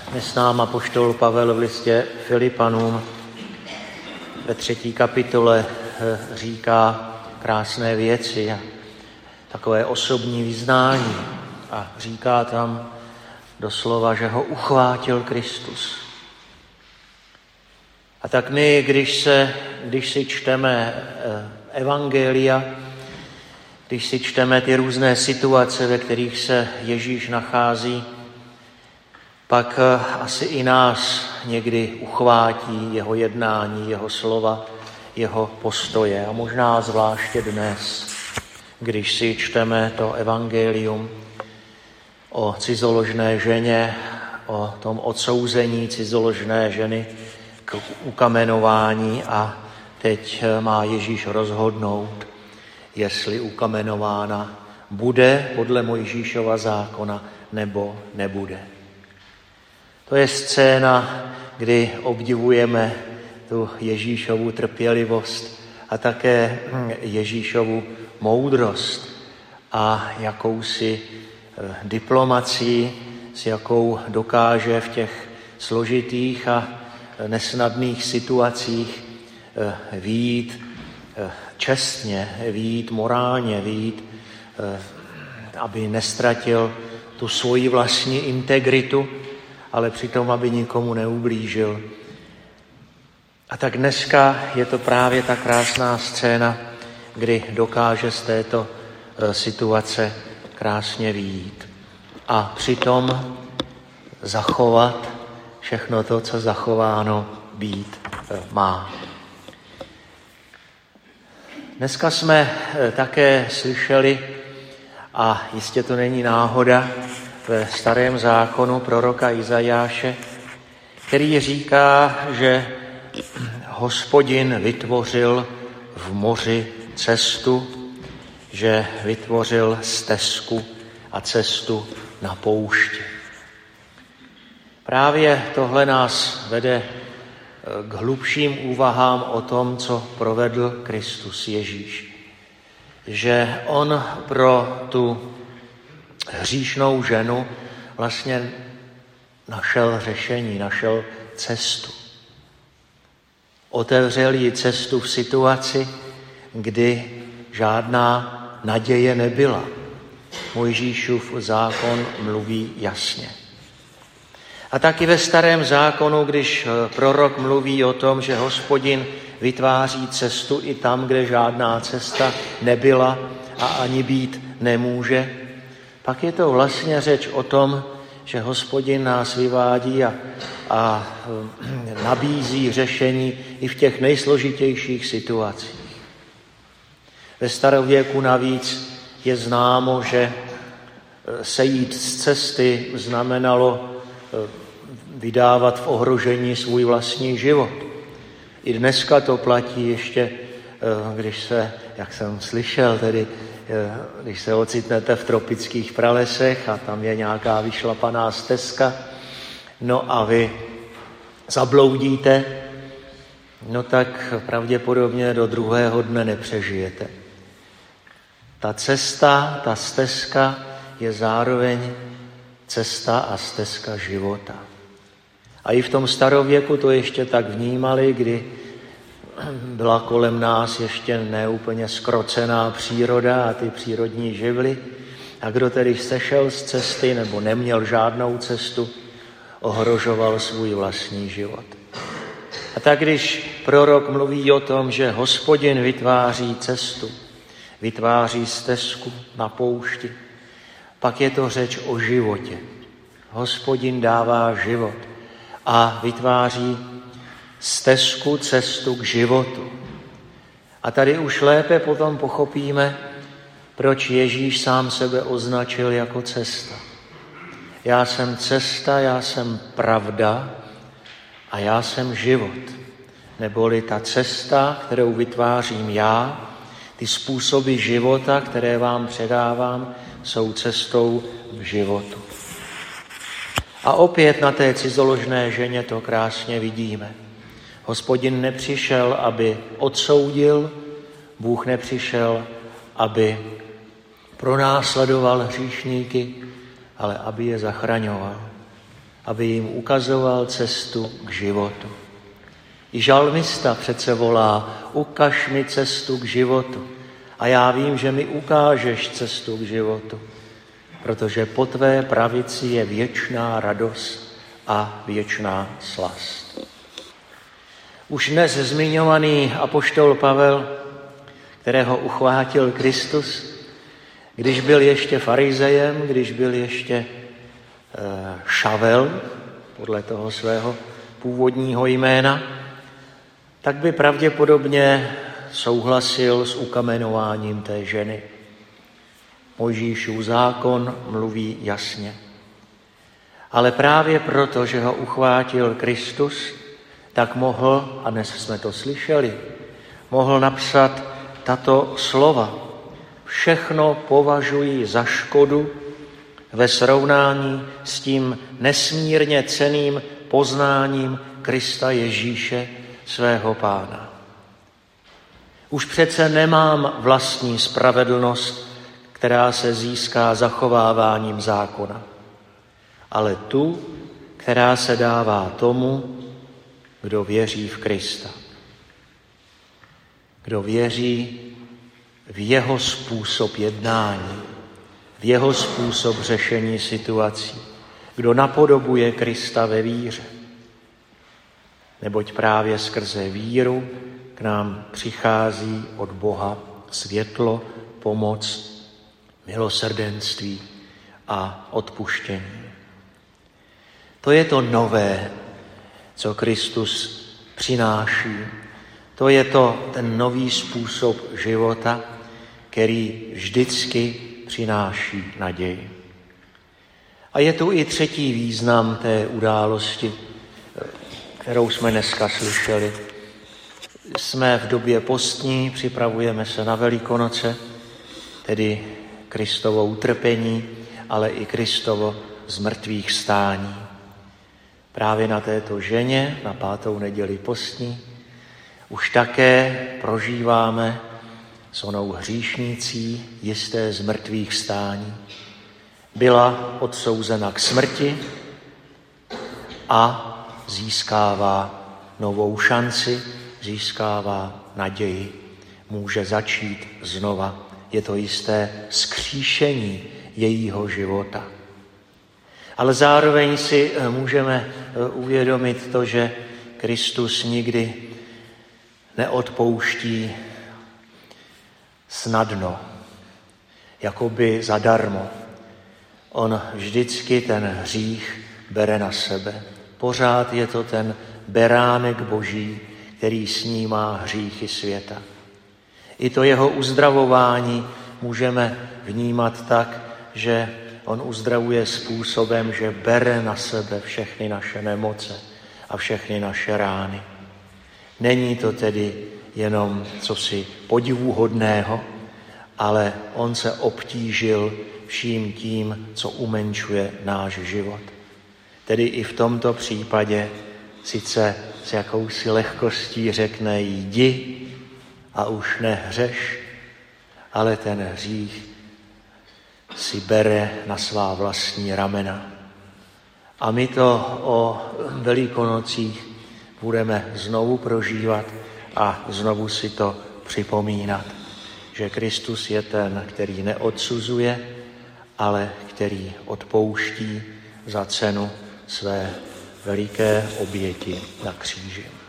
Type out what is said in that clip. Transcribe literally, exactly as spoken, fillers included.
Dnes nám apoštol Pavel v listě Filipanům ve třetí kapitole říká krásné věci a takové osobní vyznání a říká tam doslova, že ho uchvátil Kristus. A tak my, když, se, když si čteme evangelia, když si čteme ty různé situace, ve kterých se Ježíš nachází, pak asi i nás někdy uchvátí jeho jednání, jeho slova, jeho postoje. A možná zvláště dnes, když si čteme to evangelium o cizoložné ženě, o tom odsouzení cizoložné ženy k ukamenování a teď má Ježíš rozhodnout, jestli ukamenována bude podle Mojžíšova zákona nebo nebude. To je scéna, kdy obdivujeme tu Ježíšovu trpělivost a také Ježíšovu moudrost a jakousi diplomacii, s jakou dokáže v těch složitých a nesnadných situacích vyjít čestně, vyjít morálně, vyjít, aby nestratil tu svoji vlastní integritu, ale přitom, aby nikomu neublížil. A tak dneska je to právě ta krásná scéna, kdy dokáže z této situace krásně vyjít a přitom zachovat všechno to, co zachováno být má. Dneska jsme také slyšeli, a jistě to není náhoda, ve starém zákonu proroka Izajáše, který říká, že Hospodin vytvořil v moři cestu, že vytvořil stezku a cestu na poušti. Právě tohle nás vede k hlubším úvahám o tom, co provedl Kristus Ježíš. Že on pro tu hříšnou ženu vlastně našel řešení, našel cestu. Otevřel jí cestu v situaci, kdy žádná naděje nebyla. Mojžíšův zákon mluví jasně. A taky ve starém zákonu, když prorok mluví o tom, že Hospodin vytváří cestu i tam, kde žádná cesta nebyla a ani být nemůže, pak je to vlastně řeč o tom, že Hospodin nás vyvádí a, a nabízí řešení i v těch nejsložitějších situacích. Ve starověku navíc je známo, že sejít z cesty znamenalo vydávat v ohrožení svůj vlastní život. I dneska to platí ještě, když se, jak jsem slyšel, tedy když se ocitnete v tropických pralesech a tam je nějaká vyšlapaná stezka, no a vy zabloudíte, no tak pravděpodobně do druhého dne nepřežijete. Ta cesta, ta stezka je zároveň cesta a stezka života. A i v tom starověku to ještě tak vnímali, kdy byla kolem nás ještě neúplně zkrocená příroda a ty přírodní živly. A kdo tedy sešel z cesty nebo neměl žádnou cestu, ohrožoval svůj vlastní život. A tak když prorok mluví o tom, že Hospodin vytváří cestu, vytváří stezku na poušti, pak je to řeč o životě. Hospodin dává život a vytváří stezku, cestu k životu. A tady už lépe potom pochopíme, proč Ježíš sám sebe označil jako cesta. Já jsem cesta, já jsem pravda a já jsem život. Neboli ta cesta, kterou vytvářím já, ty způsoby života, které vám předávám, jsou cestou k životu. A opět na té cizoložné ženě to krásně vidíme. Hospodin nepřišel, aby odsoudil, Bůh nepřišel, aby pronásledoval hříšníky, ale aby je zachraňoval. aby jim ukazoval cestu k životu. I žalmista přece volá, ukaž mi cestu k životu. A já vím, že mi ukážeš cestu k životu, protože po tvé pravici je věčná radost a věčná slast. Už dnes zmiňovaný apoštol Pavel, kterého uchvátil Kristus, když byl ještě farizejem, když byl ještě e, Šavel, podle toho svého původního jména, tak by pravděpodobně souhlasil s ukamenováním té ženy. Mojžíšův zákon mluví jasně. Ale právě proto, že ho uchvátil Kristus, tak mohl, a dnes jsme to slyšeli, mohl napsat tato slova. Všechno považuji za škodu ve srovnání s tím nesmírně cenným poznáním Krista Ježíše, svého Pána. Už přece nemám vlastní spravedlnost, která se získá zachováváním zákona, ale tu, která se dává tomu, kdo věří v Krista. Kdo věří v jeho způsob jednání, v jeho způsob řešení situací, kdo napodobuje Krista ve víře. Neboť právě skrze víru k nám přichází od Boha světlo, pomoc, milosrdenství a odpuštění. To je to nové, co Kristus přináší. To je to ten nový způsob života, který vždycky přináší naději. A je tu i třetí význam té události, kterou jsme dneska slyšeli. Jsme v době postní, připravujeme se na Velikonoce, tedy Kristovo utrpení, ale i Kristovo zmrtvých stání. Právě na této ženě, na pátou neděli postní, už také prožíváme s onou hříšnicí jisté zmrtvých stání. Byla odsouzena k smrti a získává novou šanci, získává naději, může začít znova. Je to jisté vzkříšení jejího života. Ale zároveň si můžeme uvědomit to, že Kristus nikdy neodpouští snadno, jakoby zadarmo. On vždycky ten hřích bere na sebe. Pořád je to ten beránek Boží, který snímá hříchy světa. I to jeho uzdravování můžeme vnímat tak, že on uzdravuje způsobem, že bere na sebe všechny naše nemoce a všechny naše rány. Není to tedy jenom cosi podivuhodného, ale on se obtížil vším tím, co umenšuje náš život. Tedy i v tomto případě sice s jakousi lehkostí řekne jdi a už nehřeš, ale ten hřích si bere na svá vlastní ramena. A my to o Velikonocích budeme znovu prožívat a znovu si to připomínat, že Kristus je ten, který neodsuzuje, ale který odpouští za cenu své veliké oběti na kříži.